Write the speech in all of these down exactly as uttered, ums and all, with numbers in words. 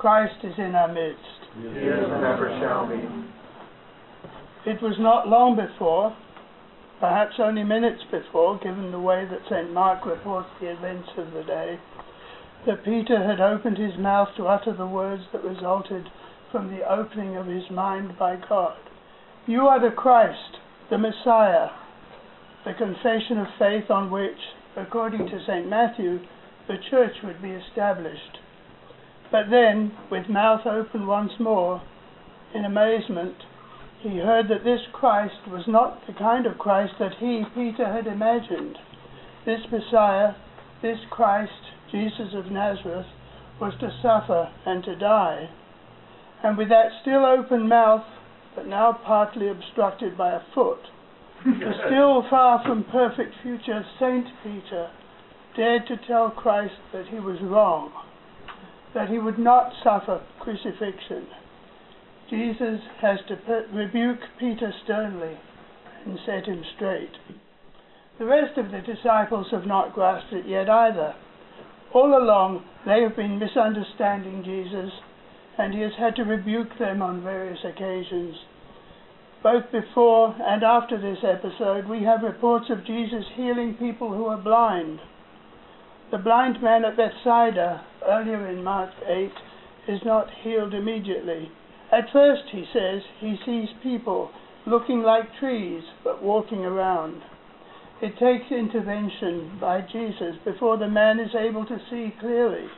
Christ is in our midst. He is and ever shall be. It was not long before, perhaps only minutes before, given the way that Saint Mark reports the events of the day, that Peter had opened his mouth to utter the words that resulted from the opening of his mind by God. You are the Christ, the Messiah, the confession of faith on which, according to Saint Matthew, the church would be established. But then, with mouth open once more, in amazement, he heard that this Christ was not the kind of Christ that he, Peter, had imagined. This Messiah, this Christ, Jesus of Nazareth, was to suffer and to die. And with that still open mouth, but now partly obstructed by a foot, the still far from perfect future Saint Peter dared to tell Christ that he was wrong, that he would not suffer crucifixion. Jesus has to per- rebuke Peter sternly and set him straight. The rest of the disciples have not grasped it yet either. All along they have been misunderstanding Jesus, and he has had to rebuke them on various occasions. Both before and after this episode, we have reports of Jesus healing people who are blind. The blind man at Bethsaida, earlier in Mark eight, is not healed immediately. At first, he says, he sees people looking like trees, but walking around. It takes intervention by Jesus before the man is able to see clearly.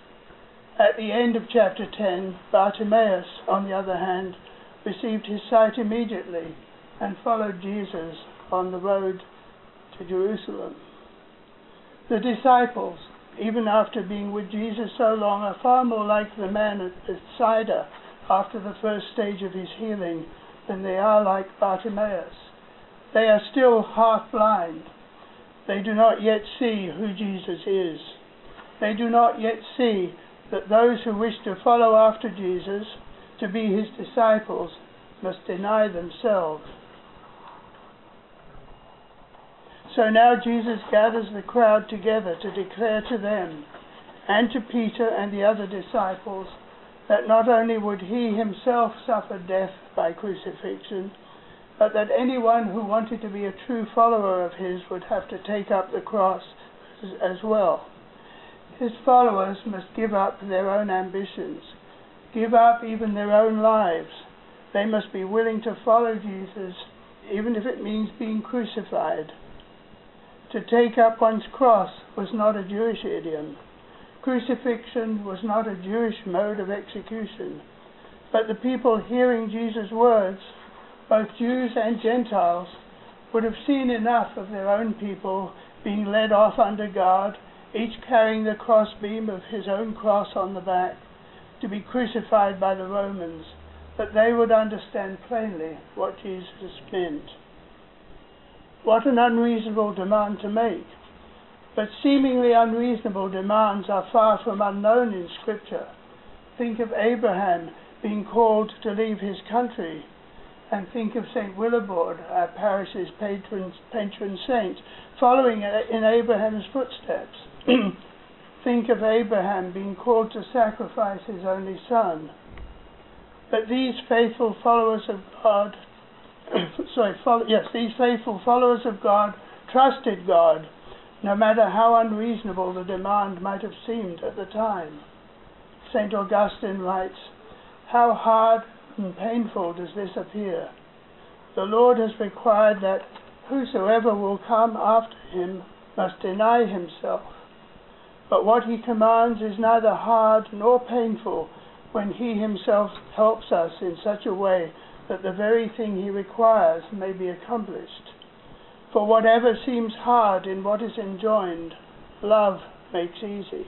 At the end of chapter ten, Bartimaeus, on the other hand, received his sight immediately and followed Jesus on the road to Jerusalem. The disciples, even after being with Jesus so long, are far more like the man at Bethsaida after the first stage of his healing than they are like Bartimaeus. They are still half blind. They do not yet see who Jesus is. They do not yet see that those who wish to follow after Jesus, to be his disciples, must deny themselves. So now Jesus gathers the crowd together to declare to them and to Peter and the other disciples that not only would he himself suffer death by crucifixion, but that anyone who wanted to be a true follower of his would have to take up the cross as well. His followers must give up their own ambitions, give up even their own lives. They must be willing to follow Jesus, even if it means being crucified. To take up one's cross was not a Jewish idiom. Crucifixion was not a Jewish mode of execution. But the people hearing Jesus' words, both Jews and Gentiles, would have seen enough of their own people being led off under guard, each carrying the crossbeam of his own cross on the back, to be crucified by the Romans, that they would understand plainly what Jesus meant. What an unreasonable demand to make. But seemingly unreasonable demands are far from unknown in Scripture. Think of Abraham being called to leave his country, and think of Saint Willibrord, our parish's patron, patron saint, following in Abraham's footsteps. Think of Abraham being called to sacrifice his only son. But these faithful followers of God, sorry, follow, yes, these faithful followers of God trusted God, no matter how unreasonable the demand might have seemed at the time. Saint Augustine writes, "How hard and painful does this appear? The Lord has required that whosoever will come after him must deny himself. But what he commands is neither hard nor painful when he himself helps us in such a way that the very thing he requires may be accomplished. For whatever seems hard in what is enjoined, love makes easy."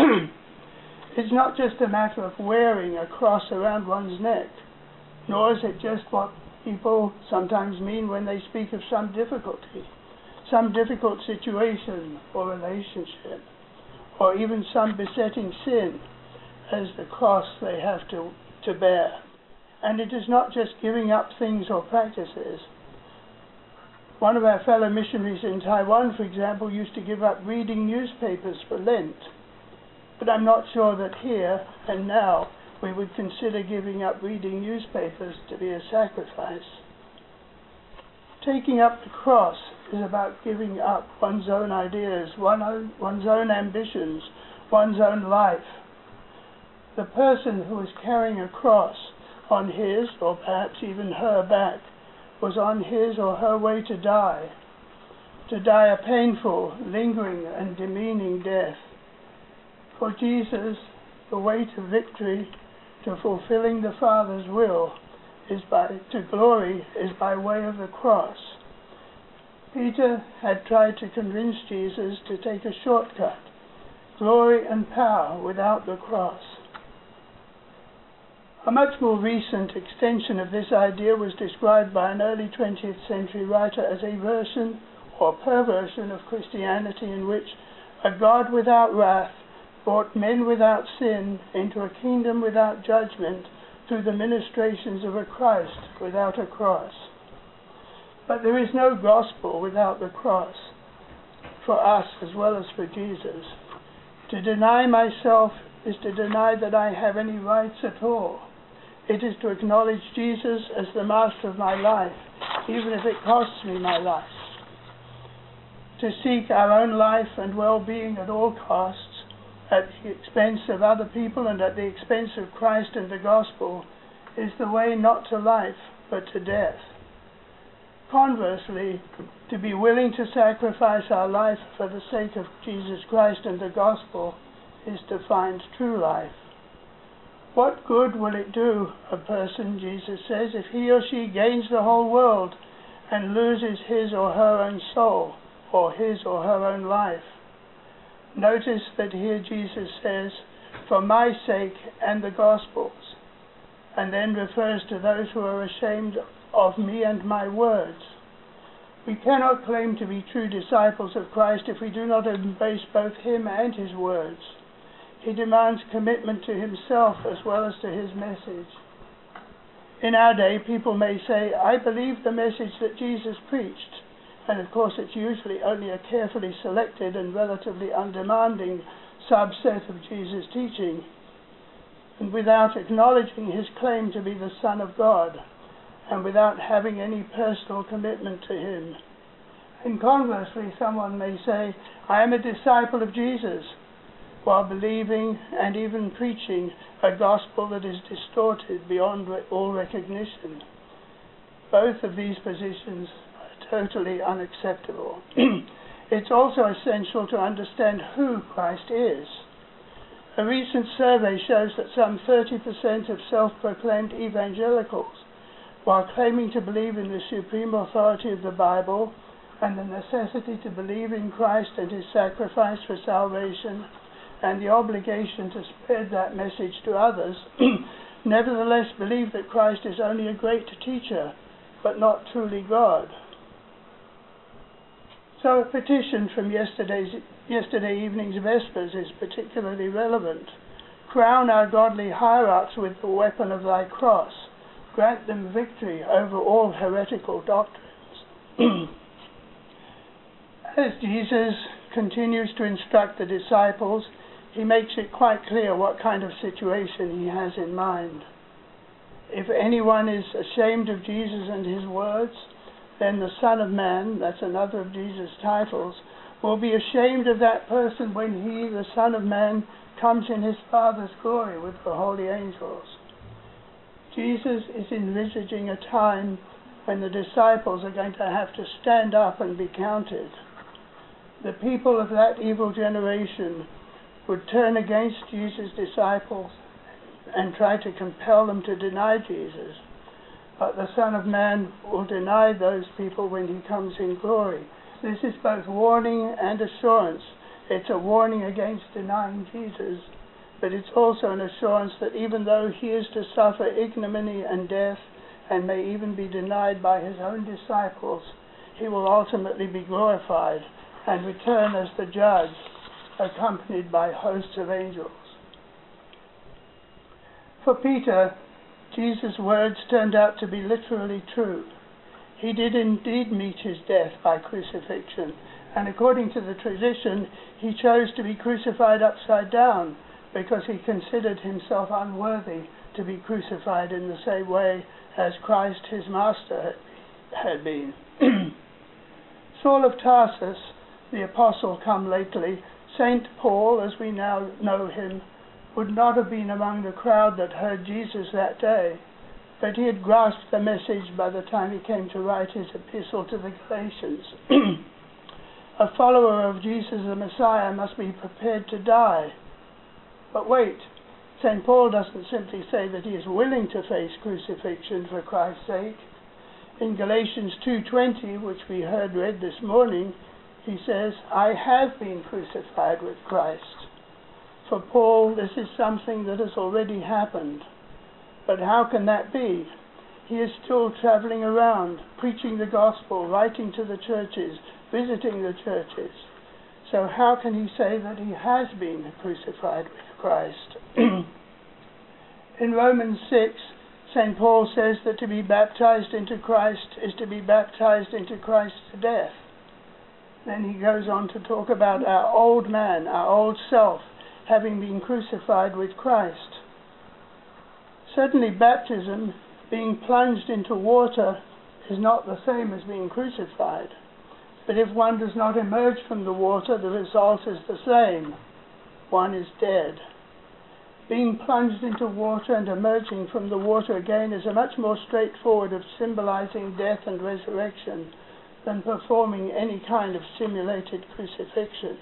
It's not just a matter of wearing a cross around one's neck, nor is it just what people sometimes mean when they speak of some difficulty, some difficult situation or relationship, or even some besetting sin as the cross they have to, to bear. And it is not just giving up things or practices. One of our fellow missionaries in Taiwan, for example, used to give up reading newspapers for Lent. But I'm not sure that here and now we would consider giving up reading newspapers to be a sacrifice. Taking up the cross is about giving up one's own ideas, one own, one's own ambitions, one's own life. The person who was carrying a cross on his, or perhaps even her back, was on his or her way to die, to die a painful, lingering and demeaning death. For Jesus, the way to victory, to fulfilling the Father's will, is by to glory is by way of the cross. Peter had tried to convince Jesus to take a shortcut, glory and power without the cross. A much more recent extension of this idea was described by an early twentieth century writer as a version or perversion of Christianity in which a God without wrath brought men without sin into a kingdom without judgment through the ministrations of a Christ without a cross. But there is no gospel without the cross, for us as well as for Jesus. To deny myself is to deny that I have any rights at all. It is to acknowledge Jesus as the master of my life, even if it costs me my life. To seek our own life and well-being at all costs, at the expense of other people and at the expense of Christ and the gospel, is the way not to life, but to death. Conversely, to be willing to sacrifice our life for the sake of Jesus Christ and the gospel is to find true life. What good will it do a person, Jesus says, if he or she gains the whole world and loses his or her own soul, or his or her own life? Notice that here Jesus says, for my sake and the gospel's, and then refers to those who are ashamed of me and my words. We cannot claim to be true disciples of Christ if we do not embrace both him and his words. He demands commitment to himself as well as to his message. In our day, people may say, I believe the message that Jesus preached. And of course it's usually only a carefully selected and relatively undemanding subset of Jesus' teaching, and without acknowledging his claim to be the Son of God, and without having any personal commitment to him. And conversely, someone may say, I am a disciple of Jesus, while believing and even preaching a gospel that is distorted beyond all recognition. Both of these positions totally unacceptable. It's also essential to understand who Christ is. A recent survey shows that some thirty percent of self-proclaimed evangelicals, while claiming to believe in the supreme authority of the Bible and the necessity to believe in Christ and his sacrifice for salvation and the obligation to spread that message to others, nevertheless believe that Christ is only a great teacher, but not truly God. So a petition from yesterday's, yesterday evening's Vespers is particularly relevant. Crown our godly hierarchs with the weapon of thy cross. Grant them victory over all heretical doctrines. As Jesus continues to instruct the disciples, he makes it quite clear what kind of situation he has in mind. If anyone is ashamed of Jesus and his words, then the Son of Man, that's another of Jesus' titles, will be ashamed of that person when he, the Son of Man, comes in his Father's glory with the holy angels. Jesus is envisaging a time when the disciples are going to have to stand up and be counted. The people of that evil generation would turn against Jesus' disciples and try to compel them to deny Jesus. But the Son of Man will deny those people when he comes in glory. This is both warning and assurance. It's a warning against denying Jesus, but it's also an assurance that even though he is to suffer ignominy and death, and may even be denied by his own disciples, he will ultimately be glorified and return as the judge, accompanied by hosts of angels. For Peter, Jesus' words turned out to be literally true. He did indeed meet his death by crucifixion, and according to the tradition, he chose to be crucified upside down, because he considered himself unworthy to be crucified in the same way as Christ his master had been. Saul of Tarsus, the apostle come lately, Saint Paul, as we now know him, would not have been among the crowd that heard Jesus that day, but he had grasped the message by the time he came to write his epistle to the Galatians. A follower of Jesus the Messiah must be prepared to die. But wait, Saint Paul doesn't simply say that he is willing to face crucifixion for Christ's sake. In Galatians two twenty, which we heard read this morning, he says, I have been crucified with Christ. For Paul, this is something that has already happened. But how can that be? He is still traveling around, preaching the gospel, writing to the churches, visiting the churches. So how can he say that he has been crucified with Christ? In Romans six, Saint Paul says that to be baptized into Christ is to be baptized into Christ's death. Then he goes on to talk about our old man, our old self, having been crucified with Christ. Certainly baptism, being plunged into water, is not the same as being crucified. But if one does not emerge from the water, the result is the same. One is dead. Being plunged into water and emerging from the water again is a much more straightforward of symbolizing death and resurrection than performing any kind of simulated crucifixion.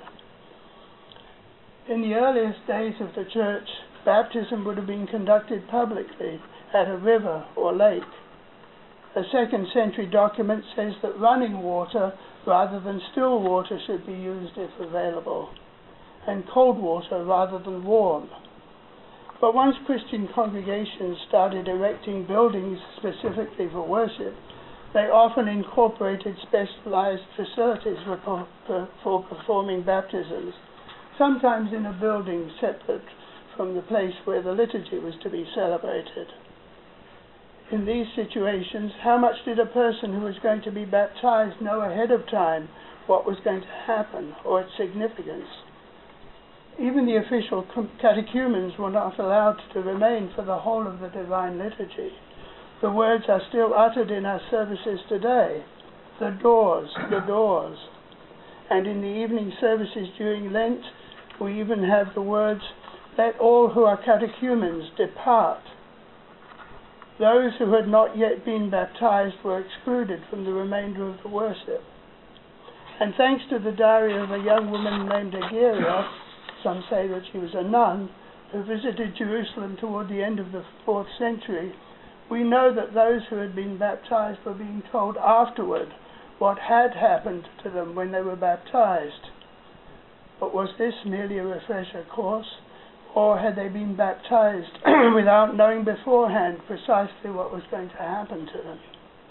In the earliest days of the church, baptism would have been conducted publicly at a river or lake. A second century document says that running water rather than still water should be used if available, and cold water rather than warm. But once Christian congregations started erecting buildings specifically for worship, they often incorporated specialized facilities for, for performing baptisms, sometimes in a building separate from the place where the liturgy was to be celebrated. In these situations, how much did a person who was going to be baptized know ahead of time what was going to happen or its significance? Even the official catechumens were not allowed to remain for the whole of the Divine Liturgy. The words are still uttered in our services today. The doors, the doors. And in the evening services during Lent, we even have the words, let all who are catechumens depart. Those who had not yet been baptized were excluded from the remainder of the worship. And thanks to the diary of a young woman named Egeria, some say that she was a nun, who visited Jerusalem toward the end of the fourth century, we know that those who had been baptized were being told afterward what had happened to them when they were baptized. But was this merely a refresher course, or had they been baptized without knowing beforehand precisely what was going to happen to them?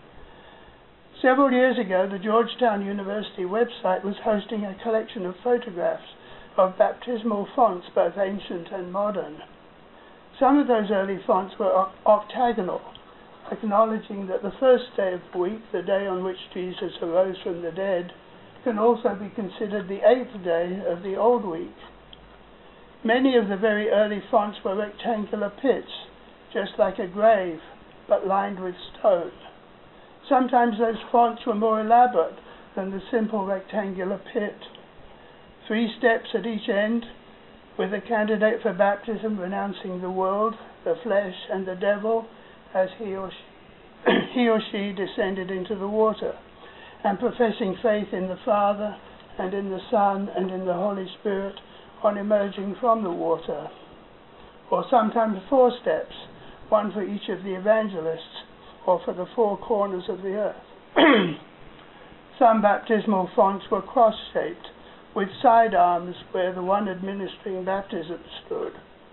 Several years ago, the Georgetown University website was hosting a collection of photographs of baptismal fonts, both ancient and modern. Some of those early fonts were octagonal, acknowledging that the first day of the week, the day on which Jesus arose from the dead, can also be considered the eighth day of the old week. Many of the very early fonts were rectangular pits, just like a grave, but lined with stone. Sometimes those fonts were more elaborate than the simple rectangular pit. Three steps at each end, with the candidate for baptism renouncing the world, the flesh, and the devil as he or she, he or she descended into the water, and professing faith in the Father, and in the Son, and in the Holy Spirit on emerging from the water. Or sometimes four steps, one for each of the evangelists, or for the four corners of the earth. Some baptismal fonts were cross-shaped, with side arms where the one administering baptism stood.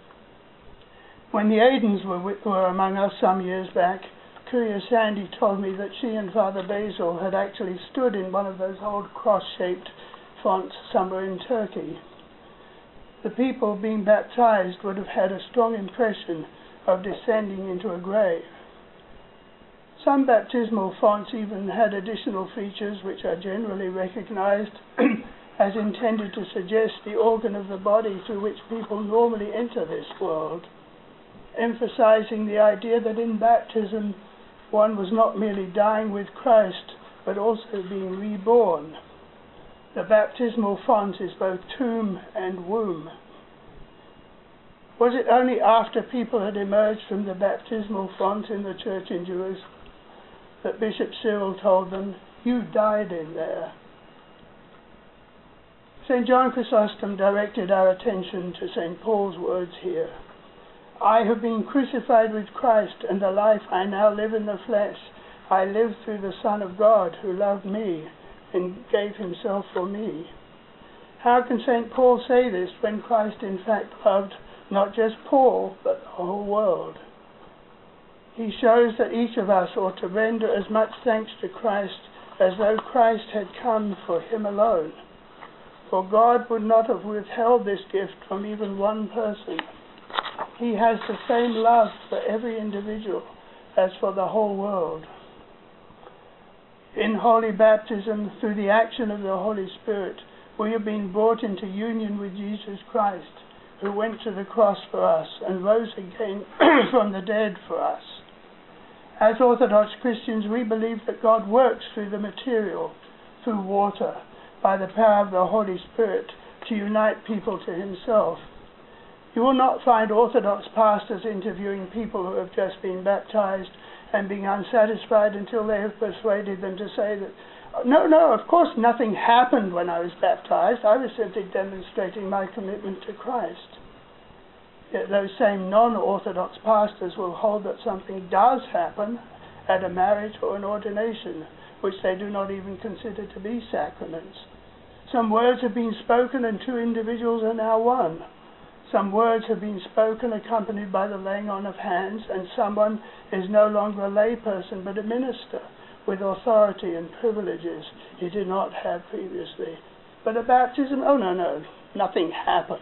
When the Aidens were, were among us some years back, Courier Sandy told me that she and Father Basil had actually stood in one of those old cross-shaped fonts somewhere in Turkey. The people being baptized would have had a strong impression of descending into a grave. Some baptismal fonts even had additional features which are generally recognized as intended to suggest the organ of the body through which people normally enter this world, emphasizing the idea that in baptism one was not merely dying with Christ, but also being reborn. The baptismal font is both tomb and womb. Was it only after people had emerged from the baptismal font in the church in Jerusalem that Bishop Cyril told them, "You died in there"? Saint John Chrysostom directed our attention to Saint Paul's words here. "I have been crucified with Christ, and the life I now live in the flesh, I live through the Son of God who loved me and gave himself for me." How can Saint Paul say this when Christ in fact loved not just Paul, but the whole world? He shows that each of us ought to render as much thanks to Christ as though Christ had come for him alone. For God would not have withheld this gift from even one person. He has the same love for every individual as for the whole world. In holy baptism, through the action of the Holy Spirit, we have been brought into union with Jesus Christ, who went to the cross for us and rose again from the dead for us. As Orthodox Christians, we believe that God works through the material, through water, by the power of the Holy Spirit, to unite people to himself. You will not find Orthodox pastors interviewing people who have just been baptized and being unsatisfied until they have persuaded them to say that, no, no, of course nothing happened when I was baptized. I was simply demonstrating my commitment to Christ. Yet those same non-Orthodox pastors will hold that something does happen at a marriage or an ordination, which they do not even consider to be sacraments. Some words have been spoken and two individuals are now one. Some words have been spoken accompanied by the laying on of hands, and someone is no longer a layperson but a minister with authority and privileges he did not have previously. But at baptism, oh no, no, nothing happens.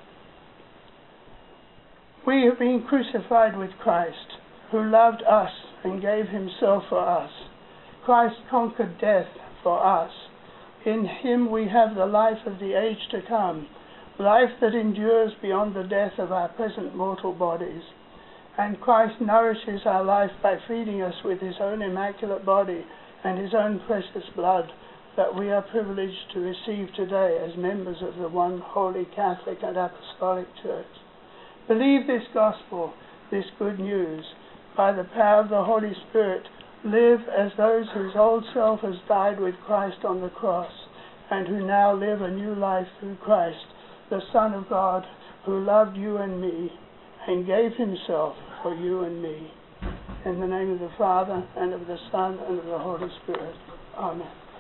We have been crucified with Christ, who loved us and gave himself for us. Christ conquered death for us. In him we have the life of the age to come, life that endures beyond the death of our present mortal bodies. And Christ nourishes our life by feeding us with his own immaculate body and his own precious blood that we are privileged to receive today as members of the one holy Catholic and Apostolic Church. Believe this gospel, this good news. By the power of the Holy Spirit, live as those whose old self has died with Christ on the cross and who now live a new life through Christ, the Son of God, who loved you and me and gave himself for you and me. In the name of the Father, and of the Son, and of the Holy Spirit. Amen.